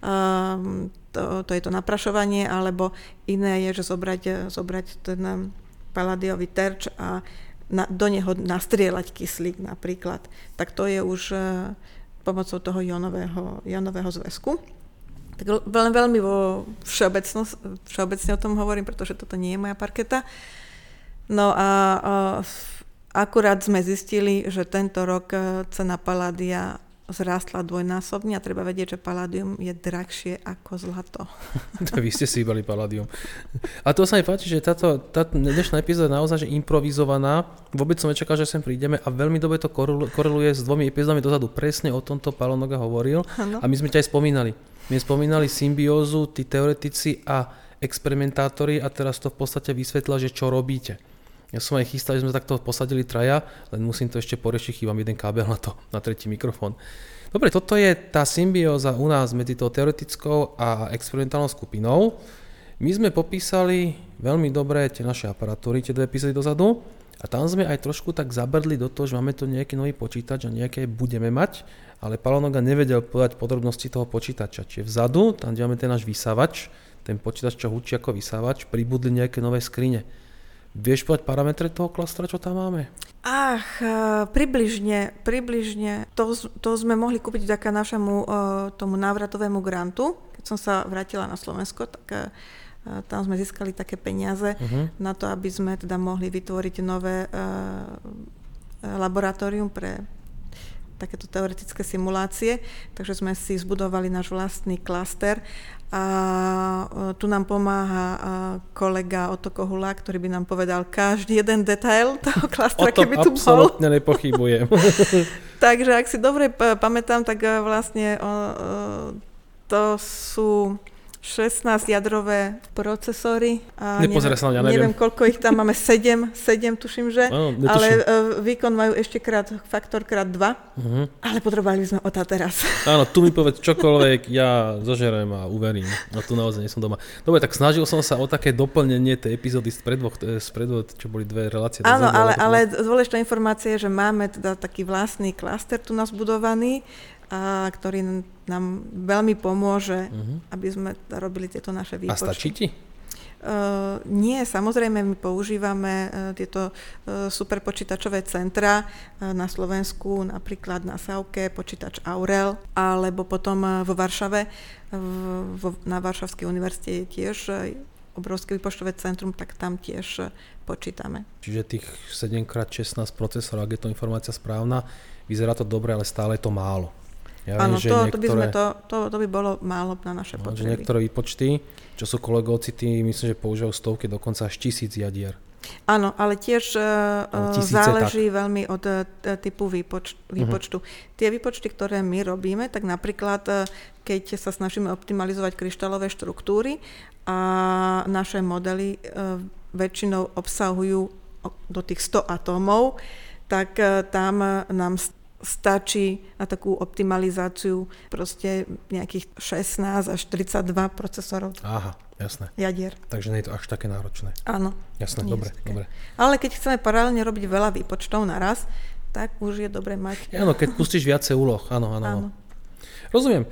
Um, to, to je to naprašovanie, alebo iné je, že zobrať, zobrať ten paládiový terč a na, do neho nastrieľať kyslík napríklad. Tak to je už uh, pomocou toho jónového, jónového zväzku. Tak veľmi, veľmi vo všeobecne o tom hovorím, pretože toto nie je moja parketa. No a uh, akurát sme zistili, že tento rok cena paládia zrástla dvojnásobne a treba vedieť, že paládium je drahšie ako zlato. Vy ste si iba paládium. A to sa mi páči, že táto, táto dnešná epizóda je naozaj že improvizovaná. Vôbec som nečakal, že sem prídeme a veľmi dobre to koreluje s dvomi epizódami dozadu. Presne o tomto Palonoga hovoril ano. A my sme ťa aj spomínali. My sme spomínali symbiózu, tí teoretici a experimentátori a teraz to v podstate vysvetlila, že čo robíte. Ja som aj chystal, že sme takto posadili traja, len musím to ešte poriešiť, chýbam jeden kábel na to, na tretí mikrofón. Dobre, toto je tá symbióza u nás medzi tou teoretickou a experimentálnou skupinou. My sme popísali veľmi dobre tie naše aparatúry, tie dve epizódy dozadu a tam sme aj trošku tak zabrdli do toho, že máme tu nejaký nový počítač a nejaké budeme mať, ale Palonoga nevedel povedať podrobnosti toho počítača. Čiže vzadu, tam kde máme ten náš vysávač, ten počítač, čo hučí ako vysávač, pribudli nejaké nové skrine. Vieš povedať parametre toho klastra, čo tam máme? Ach, približne, približne. To, to sme mohli kúpiť vďaka našemu tomu návratovému grantu. Keď som sa vrátila na Slovensko, tak tam sme získali také peniaze uh-huh. na to, aby sme teda mohli vytvoriť nové laboratórium pre takéto teoretické simulácie, takže sme si zbudovali náš vlastný klaster a tu nám pomáha kolega Oto Kohula, ktorý by nám povedal každý jeden detail toho klastra, keby tu bol. O tom absolútne nepochybujem. Takže ak si dobre pamätám, tak vlastne to sú šestnásťjadrové procesory. A Nepozeraj sa na mňa, neviem. Neviem, koľko ich tam máme, sedem, sedem tuším, že. Áno, ale výkon majú ešte krát, faktor krát dva. Uh-huh. Ale potrebovali sme OTA teraz. Áno, tu mi povedz čokoľvek, ja zožerem a uverím. No tu naozaj nie som doma. Dobre, tak snažil som sa o také doplnenie tej epizódy z predvoch, z predvoch, čo boli dve relácie. Áno, ale, ale dôležitá informácia je, že máme teda taký vlastný klaster tu nás budovaný, a ktorý nám veľmi pomôže, uh-huh. aby sme robili tieto naše výpočty. A stačí ti? Uh, nie, samozrejme, my používame uh, tieto uh, superpočítačové centra uh, na Slovensku, napríklad na Savke, počítač Aurel, alebo potom uh, vo Varšave, uh, vo, na Varšavskej univerzite je tiež uh, obrovské výpočtové centrum, tak tam tiež uh, počítame. Čiže tých sedem krát šestnásť procesorov, ak je to informácia správna, vyzerá to dobre, ale stále je to málo. Ja Áno, viem, to, niektoré, to, by sme to, to, to by bolo málo na naše no, potreby. Že niektoré výpočty, čo sú kolegovci, tí myslím, že používajú stovky, dokonca až tisíc jadier. Áno, ale tiež ale záleží tak. veľmi od typu výpoč, výpočtu. Uh-huh. Tie výpočty, ktoré my robíme, tak napríklad, keď sa snažíme optimalizovať kryštálové štruktúry a naše modely väčšinou obsahujú do tých sto atómov, tak tam nám stačí na takú optimalizáciu proste nejakých šestnásť až tridsaťdva procesorov. Aha, jasné. Jadier. Takže nie je to až také náročné. Áno. Jasné, dobre, dobre. Ale keď chceme paralelne robiť veľa výpočtov naraz, tak už je dobre mať. Áno, keď pustíš viacej úloh. Áno, áno, áno. Rozumiem.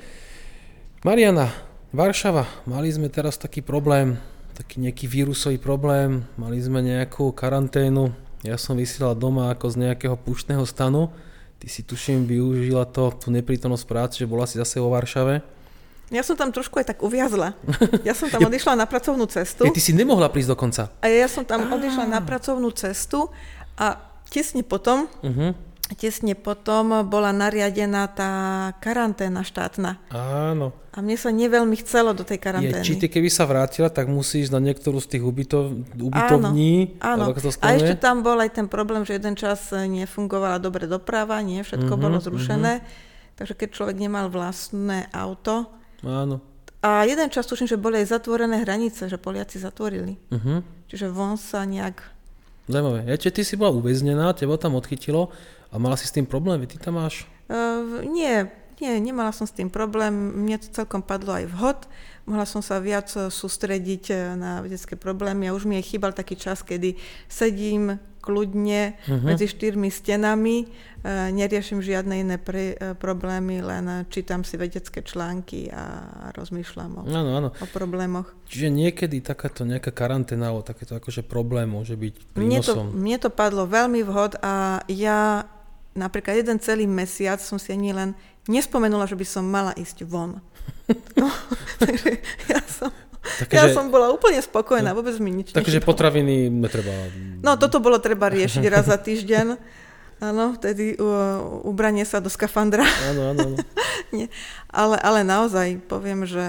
Mariana, Varšava, mali sme teraz taký problém, taký nejaký vírusový problém, mali sme nejakú karanténu, ja som vysielal doma ako z nejakého púštneho stanu. Ty si tuším využila to, tú neprítomnosť práce, že bola si zase vo Varšave. Ja som tam trošku aj tak uviazla. Ja som tam odišla na pracovnú cestu. Ja, ty si nemohla prísť dokonca. A ja som tam odišla na pracovnú cestu a tesne potom, uh-huh. tesne potom bola nariadená tá karanténa štátna. Áno. A mne sa neveľmi chcelo do tej karantény. Je, či ty keby sa vrátila, tak musíš na niektorú z tých ubytov, ubytovní. Áno, áno. A ešte tam bol aj ten problém, že jeden čas nefungovala dobre doprava, nie všetko uh-huh, bolo zrušené. Uh-huh. Takže keď človek nemal vlastné auto. Áno. A jeden čas tuším, že boli aj zatvorené hranice, že Poliaci zatvorili. Uh-huh. Čiže von sa nejak... Zaujímavé. Ja, či ty si bola uväznená, teba tam odchytilo a mala si s tým problém, ty tam máš? Uh, nie, Nie, nemala som s tým problém, mne to celkom padlo aj vhod, mohla som sa viac sústrediť na vedecké problémy a už mi aj chýbal taký čas, kedy sedím kľudne uh-huh. medzi štyrmi stenami, neriešim žiadne iné pre, problémy, len čítam si vedecké články a rozmýšľam o, ano, ano. o problémoch. Čiže niekedy takáto nejaká karanténa alebo takéto akože problém môže byť prínosom. Mne to, mne to padlo veľmi vhod a ja napríklad jeden celý mesiac som si ani len nespomenula, že by som mala ísť von. No, takže ja som, takže, ja som bola úplne spokojná, vôbec mi nič nechýbalo. Takže potraviny netreba... No toto bolo treba riešiť raz za týždeň. Áno, vtedy uh, ubranie sa do skafandra. Áno, áno, áno. Nie, ale, ale naozaj poviem, že,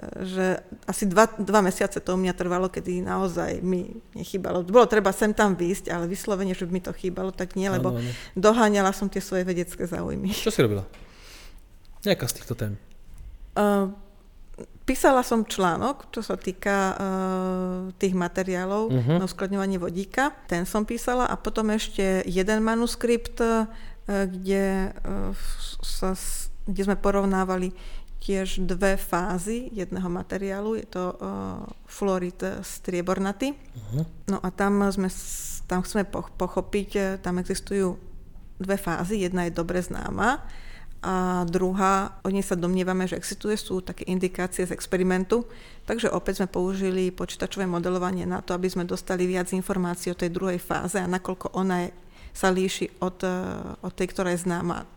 že asi dva, dva mesiace to u mňa trvalo, kedy naozaj mi nechýbalo. Bolo treba sem tam výjsť, ale vyslovene, že by mi to chýbalo, tak nie, lebo áno, áno. doháňala som tie svoje vedecké záujmy. Čo si robila? Nejaká z týchto tém? Uh, písala som článok, čo sa týka uh, tých materiálov uh-huh. na uskladňovanie vodíka. Ten som písala a potom ešte jeden manuskript, uh, kde, uh, sa, kde sme porovnávali tiež dve fázy jedného materiálu. Je to uh, fluorid striebornatý. Uh-huh. No a tam, sme, tam chceme pochopiť, tam existujú dve fázy. Jedna je dobre známa, a druhá, o nej sa domnievame, že existuje, sú také indikácie z experimentu, takže opäť sme použili počítačové modelovanie na to, aby sme dostali viac informácií o tej druhej fáze a nakoľko ona je, sa líši od, od tej, ktorá je známa.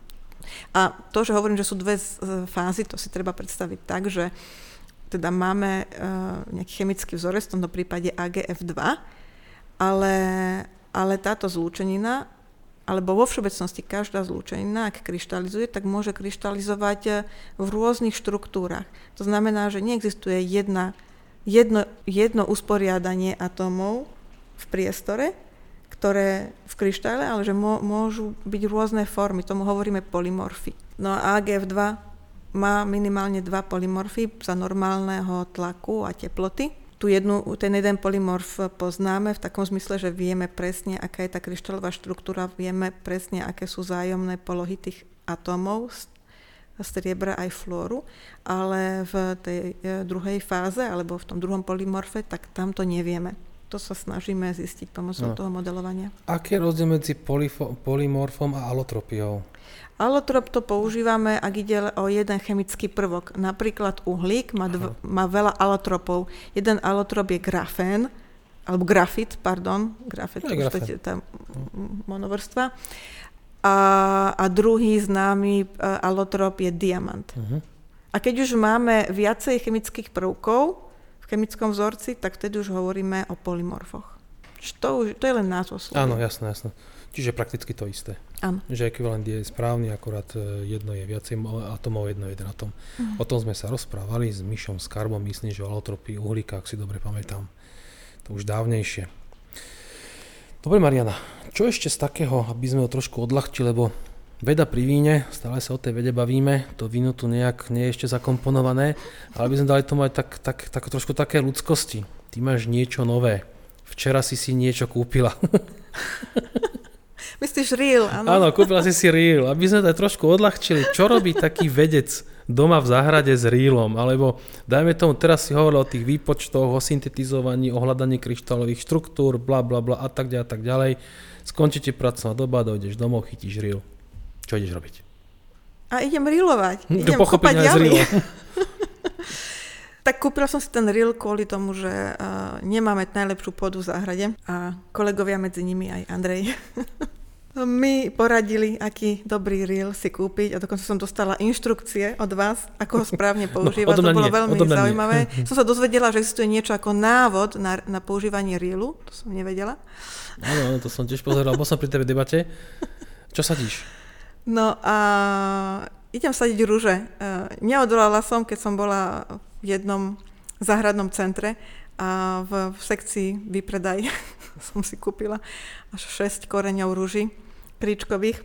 A to, že hovorím, že sú dve fázy, to si treba predstaviť tak, že teda máme nejaký chemický vzorec, v tomto prípade á gé ef dva, ale, ale táto zlúčenina alebo vo všeobecnosti každá zlúčenina, ak kryštalizuje, tak môže kryštalizovať v rôznych štruktúrach. To znamená, že neexistuje jedna, jedno, jedno usporiadanie atómov v priestore, ktoré v kryštále, ale že môžu byť rôzne formy. Tomu hovoríme polymorfy. No a á gé ef dva má minimálne dva polymorfy za normálneho tlaku a teploty. Tu jednu, ten jeden polymorf poznáme v takom zmysle, že vieme presne, aká je tá kryštálová štruktúra, vieme presne, aké sú vzájomné polohy tých atómov, striebra aj flóru, ale v tej druhej fáze, alebo v tom druhom polymorfe, tak tam to nevieme. To sa snažíme zistiť pomocou no. toho modelovania. Aký je rozdiel medzi polyfo- polymorfom a alotropiou? Alotrop to používame, ak ide o jeden chemický prvok. Napríklad uhlík má, dv- má veľa alotropov. Jeden alotrop je grafén, alebo grafit, pardon. Grafit, je to je tá monovrstva. A, a druhý známy alotrop je diamant. Uh-huh. A keď už máme viacej chemických prvkov v chemickom vzorci, tak vtedy už hovoríme o polymorfoch. To, už, to je len názvoslovie. Áno, jasné, jasné. Čiže prakticky to isté. Áno. Že ekvivalent je správny, akorát jedno je viacej atomov, jedno je jeden atom. Uh-huh. O tom sme sa rozprávali s Mišom Skarbom, myslím, že o alotropii uhlíka, ak si dobre pamätám. To už dávnejšie. Dobre, Mariana, čo ešte z takého, aby sme ho trošku odľahčili, lebo veda pri víne, stále sa o tej vede bavíme, to víno tu nejak nie je ešte zakomponované, ale by sme dali tomu aj tak, tak, tak trošku také ľudskosti. Ty máš niečo nové. Včera si si niečo kúpila. Myslíš reel, áno? Áno, kúpila si si reel. Aby sme to trošku odľahčili, čo robí taký vedec doma v záhrade s reelom? Alebo dajme tomu, teraz si hovoril o tých výpočtoch, o syntetizovaní, o hľadaní kryštálových štruktúr, bla bla bla a tak ďalej a tak ďalej. Skončí ti pracovná doba, dojdeš domov, chytíš reel. Čo ideš robiť? A idem reelovať. Idem kúpať jamy. Tak kúpila som si ten reel kvôli tomu, že uh, nemáme najlepšiu pôdu v záhrade a kolegovia medzi nimi aj Andrej mi poradili, aký dobrý reel si kúpiť a dokonca som dostala inštrukcie od vás, ako ho správne používať. No, to bolo nie, veľmi zaujímavé. Som sa dozvedela, že existuje niečo ako návod na, na používanie reelu. To som nevedela. Áno, to som tiež pozeral, bol som pri tej debate. Čo sadíš? No a idem sadiť rúže. Neodolala som, keď som bola v jednom záhradnom centre a v, v sekcii výpredaj som si kúpila až šesť koreňov rúží kríčkových.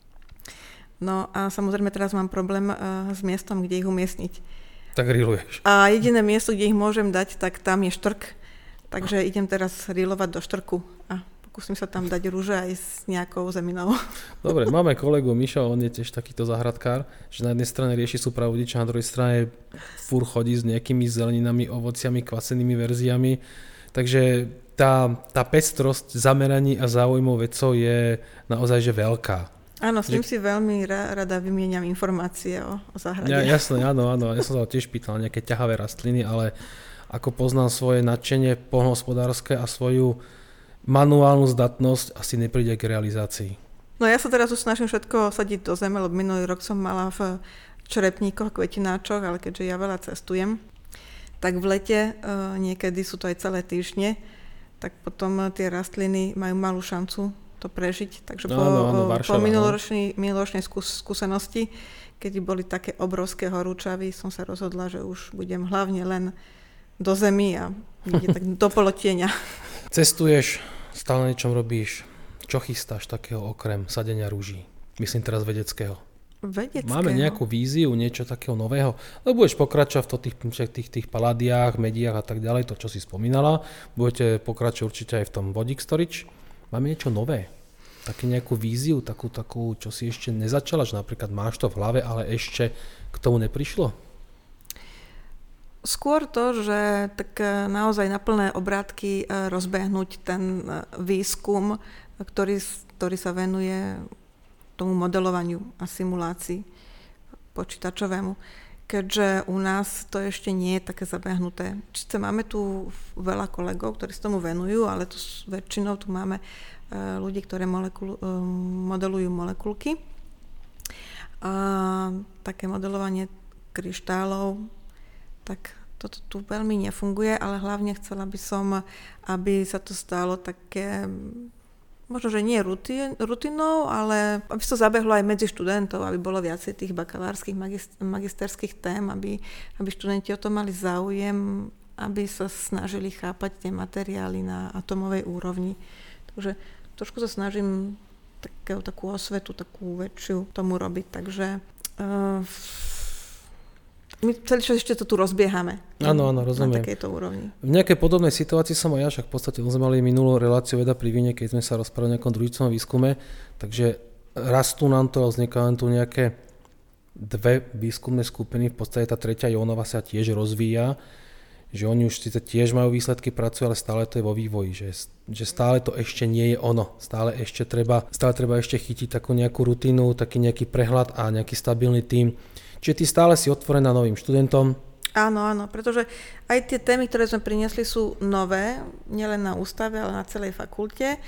No a samozrejme teraz mám problém uh, s miestom, kde ich umiestniť. Tak reeluješ. A jediné miesto, kde ich môžem dať, tak tam je štrk. Takže idem teraz reelovať do štrku a pokúsim sa tam dať rúže aj s nejakou zeminou. Dobre, máme kolegu Miša, on je tiež takýto záhradkár, že na jednej strane rieši súpravu vodiča, na druhej strane fúr chodí s nejakými zeleninami, ovociami, kvasenými verziami. Takže tá, tá pestrosť zameraní a záujmov vedcov je naozaj že veľká. Áno, s tým že... si veľmi rada vymieňam informácie o, o záhrade. Ja, jasné, áno, áno. Ja som sa tiež pýtal nejaké ťahavé rastliny, ale ako poznám svoje nadšenie poľnohospodárske a svoju manuálnu zdatnosť, asi nepríde k realizácii. No ja sa teraz už snažím všetko sadiť do zeme, lebo minulý rok som mala v črepníkoch, kvetináčoch, ale keďže ja veľa cestujem, tak v lete uh, niekedy sú to aj celé týždne, tak potom tie rastliny majú malú šancu to prežiť. Takže no, po, no, no, Varšava, po minuloročnej, minuloročnej skús, skúsenosti, keď boli také obrovské horúčavy, som sa rozhodla, že už budem hlavne len do zemi a tak do polotieňa. Cestuješ, stále niečom robíš. Čo chystáš takého okrem sadenia rúží? Myslím teraz vedeckého. Vedeckého? Máme nejakú víziu, niečo takého nového? Lebo budeš pokračovať v tých, tých, tých paládiách, mediách a tak ďalej, to, čo si spomínala. Budete pokračovať určite aj v tom vodík storage. Máme niečo nové? Také nejakú víziu, takú, takú, čo si ešte nezačala, že napríklad máš to v hlave, ale ešte k tomu neprišlo? Skôr to, že tak naozaj na plné obrátky rozbehnúť ten výskum, ktorý, ktorý sa venuje tomu modelovaniu a simulácii počítačovému. Keďže u nás to ešte nie je také zabehnuté. Čiže máme tu veľa kolegov, ktorí sa tomu venujú, ale tu väčšinou tu máme ľudí, ktorí molekul, modelujú molekulky. A také modelovanie kryštálov, tak toto tu veľmi nefunguje, ale hlavne chcela by som, aby sa to stalo také možno, že nie rutin, rutinou, ale aby sa to zabehlo aj medzi študentov, aby bolo viacej tých bakalárskych, magisterských tém, aby, aby študenti o to mali záujem, aby sa snažili chápať tie materiály na atomovej úrovni. Takže trošku sa snažím takú, takú osvetu, takú väčšiu tomu robiť, takže uh, my celý čas ešte to tu rozbiehame. Áno, áno, rozumiem. Na takejto úrovni. V nejakej podobnej situácii som aj ja, však v podstate sme mali minulú reláciu Veda pri víne, keď sme sa rozprávali o nejakom družicovom výskume, takže rastú nám to a vznikajú tu nejaké dve výskumné skupiny, v podstate tá tretia Jónova sa tiež rozvíja, že oni už síce tiež majú výsledky, pracujú, ale stále to je vo vývoji, že, že stále to ešte nie je ono, stále ešte treba, stále treba ešte chytiť takú nejakú rutinu, taký nejaký prehľad a nejaký stabilný tím. Čiže ty stále si otvorená novým študentom? Áno, áno, pretože aj tie témy, ktoré sme priniesli, sú nové, nielen na ústave, ale na celej fakulte.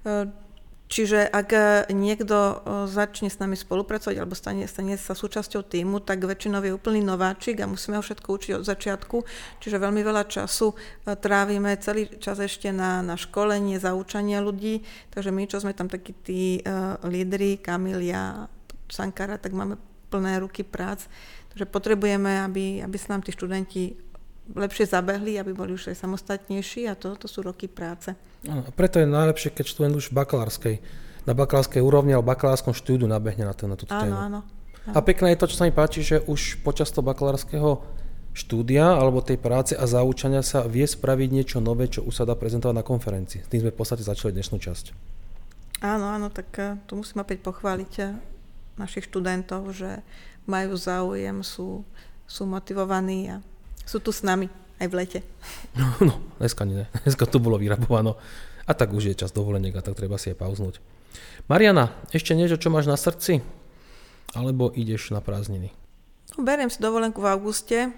Čiže ak niekto začne s nami spolupracovať alebo stane, stane sa súčasťou tímu, tak väčšinou je úplný nováčik a musíme ho všetko učiť od začiatku. Čiže veľmi veľa času trávime celý čas ešte na, na školenie, zaučanie ľudí. Takže my, čo sme tam takí tí uh, lídri, Kamilia, Sankara, tak máme plné ruky prác. Takže potrebujeme, aby, aby sa nám tí študenti lepšie zabehli, aby boli už aj samostatnejší a to, to sú roky práce. Áno, a preto je najlepšie, keď študent už bakalárskej, na bakalárskej úrovni alebo bakalárskom štúdiu nabehne na, to, na túto tému. Áno, áno. A pekné je to, čo sa mi páči, že už počas toho bakalárskeho štúdia alebo tej práce a zaučania sa vie spraviť niečo nové, čo už sa dá prezentovať na konferencii. S tým sme v podstate začali dnešnú časť. Áno, áno, tak tu musím opäť pochváliť našich študentov, že majú záujem, sú, sú motivovaní a sú tu s nami aj v lete. No, no dneska nie, dneska to bolo vyrabovano. A tak už je čas dovoleniek a tak treba si aj pauznúť. Mariana, ešte niečo, čo máš na srdci? Alebo ideš na prázdniny? No, beriem si dovolenku v auguste,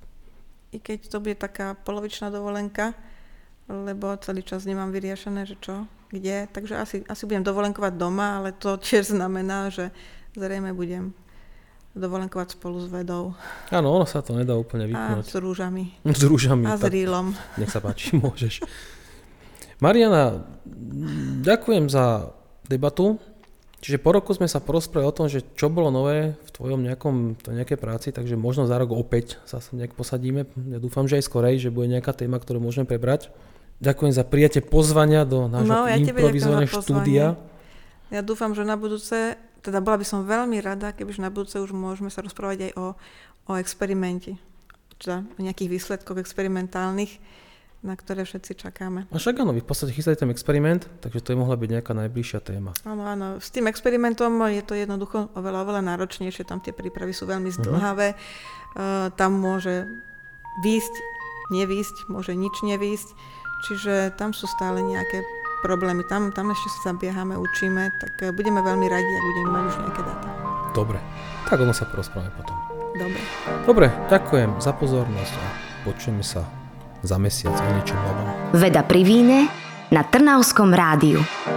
i keď to bude taká polovičná dovolenka, lebo celý čas nemám vyriešené, že čo, kde. Takže asi, asi budem dovolenkovať doma, ale to tiež znamená, že zrejme budem dovolenkovať spolu s vedou. Áno, ono sa to nedá úplne vypnúť. A s rúžami. S rúžami. A s rýlom. Nech sa páči, môžeš. Mariana, ďakujem za debatu. Čiže po roku sme sa porozprávali o tom, že čo bolo nové v tvojom nejakom, to nejakej práci, takže možno za rok opäť sa nejak posadíme. Ja dúfam, že aj skorej, že bude nejaká téma, ktorú môžeme prebrať. Ďakujem za prijatie pozvania do nášho no, ja improvizovaného štúdia. Ja dúfam, že na budúce teda bola by som veľmi rada, kebyže na budúce už môžeme sa rozprávať aj o, o experimente. Teda o nejakých výsledkoch experimentálnych, na ktoré všetci čakáme. A však áno, vy v podstate chystáte ten experiment, takže to je mohla byť nejaká najbližšia téma. Áno, áno. S tým experimentom je to jednoducho oveľa, oveľa náročnejšie. Tam tie prípravy sú veľmi zdĺhavé. Uh-huh. Uh, tam môže výjsť, nevýjsť, môže nič nevýjsť. Čiže tam sú stále nejaké problémy. Tam, tam ešte sa zabiehame, učíme, tak budeme veľmi radi, ak budeme mať už nejaké dáta. Dobre, tak ono sa porozprávame potom. Dobre. Dobre, ďakujem za pozornosť a počujeme sa za mesiac o niečom novom. Veda pri víne na Trnavskom rádiu.